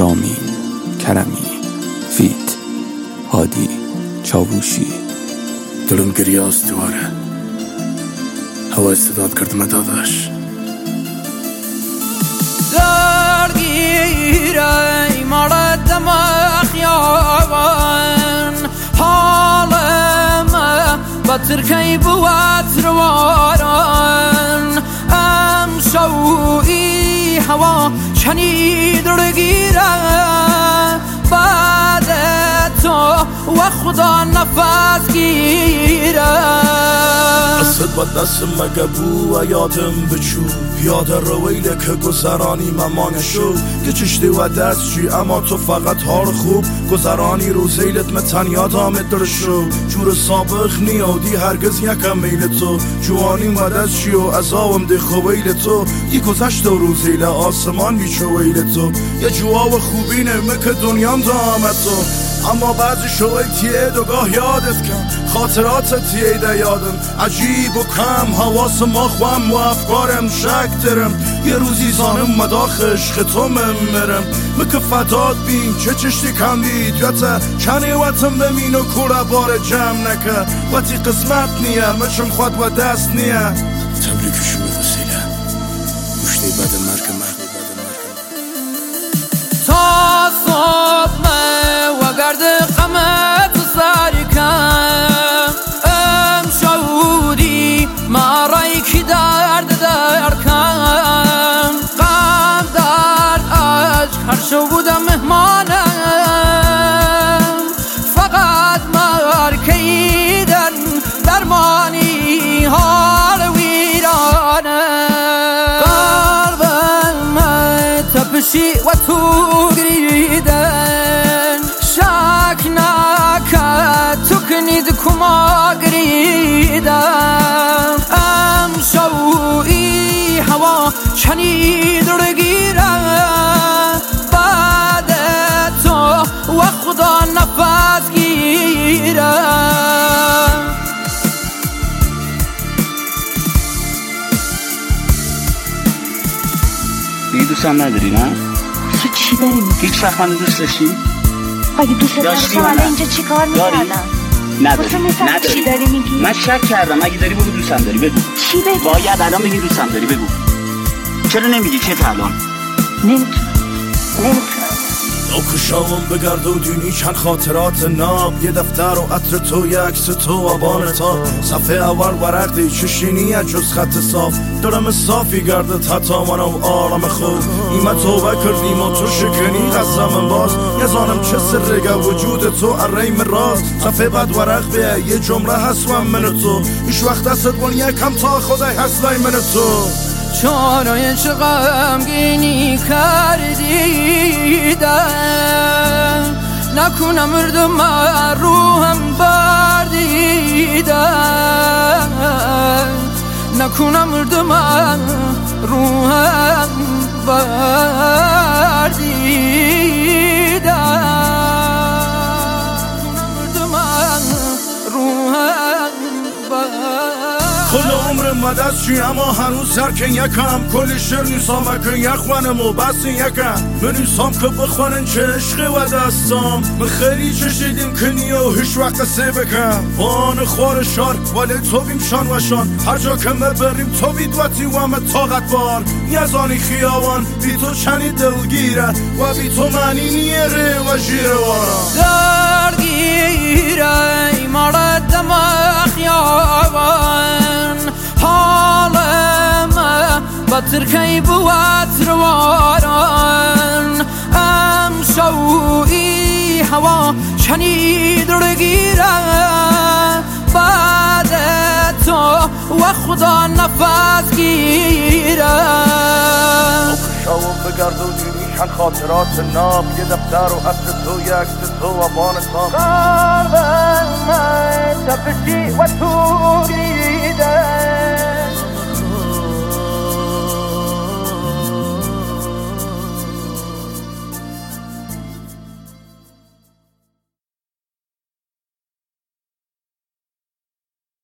رامین کرمی، فیت هادی چاووشی. دلم گریاست دواره، هوا استعداد کردم داداش. درگیره مرد خیابان، حالم بطر کی بود رواران. امشوی هوا شنید رگیره، بعد تو و خدا نفس گیره. دست با دست مگه بو و یادم بچو، یاد رویله که گذرانی ممانشو که چشتی و دست چی، اما تو فقط حال خوب گذرانی روزیلت متن یادامت درشو. جور سابق نیادی هرگز یکم میل تو، جوانی و دست چی و ازاوم ده خویل تو. یه گذشت و روزیله آسمان بیچو ویل تو، یه جواب خوبینه مکه دنیام دامت تو. اما بعضی شوی تیه دوگاه یادت کن، خاطرات تیه ده یادم عجیب و کم. حواس ما خوام و افکارم شک درم، یه روزی زانم مداخ عشق تو مرم. مکه فداد بین چه چشتی کم دید یاته، چنی وطن بمین و کوره بار جمع نکه. وقتی قسمت نیه مچم خود و دست نیه. تبریکشو به وسیله گوشتی بد مرگ تا صبح و گرد قمت ساری کن، امشودی مرای کی درد کن. غم درد عشق هر شو بودم مهمانم، فقط مرکیدن درمانی حال ویرانم. قلبم تپشی و تو گریدن، شک نکرد تو کنید کما گریدن. امشوی هوا شنید رگیره، بعد تو و خدا نفس گیره. دیگه دوستم نداری نه؟ تو چی داری میگی؟ هیچ وقت من دوست داشتی؟ اگه دوست داشتم الان اینجا چی کار میکردم؟ نداری. چی داری میگی؟ من شک کردم، اگه داری بگو دوستم داری، بگو. چی بگی؟ باید الان بگی دوستم داری، بگو. چرا نمیگی چه الان؟ نمیتونم ناکشامم بگردونی چند خاطرات ناب، یه دفتر و عطر تو، یه عکس تو و بانتا. صفحه اول ورق دی چشینی جز خط صاف، دارم صافی گردت حتی منم آرام خوب. ایمه توبه کردیم و تو شکنی قسم باز، یه زانم چه سرگه وجود تو اریم راست. صفحه بعد ورق بیه یه جمله هستم من تو، ایش وقت دستت بون یکم تا خدای هستای من تو. چانای چه غمگینی کردیدن، نکنم مردم روحم بردیدن، نکنم مردم روحم کل عمر مدد چی اما هنوز سرکن یکم، کل شعر نیسام اکن یخوانم و بس یکم. من نیسام که بخوانن چه عشق و دستام، من خیلی چشیدیم کنی و هیچ وقت سه بکم. بان خوار شار ولی تو بیم شان و شان، هر جا که بریم تو بیدواتی و همه طاقت بار. نیازانی خیابان بی تو چنی دلگیره و بی تو معنی نیره و جیره وارا. درگیره مرد خیابان، حالم بطر کی بود رواران. امشوی هوا شنید رگیره، بعد تو و خدا نفس گیره. ناکشامم بگردونی چند خاطرات ناب، یه دفتر و عطر تو، یه عکس تو و بانتا. قلبم تپشی و تو گریدن،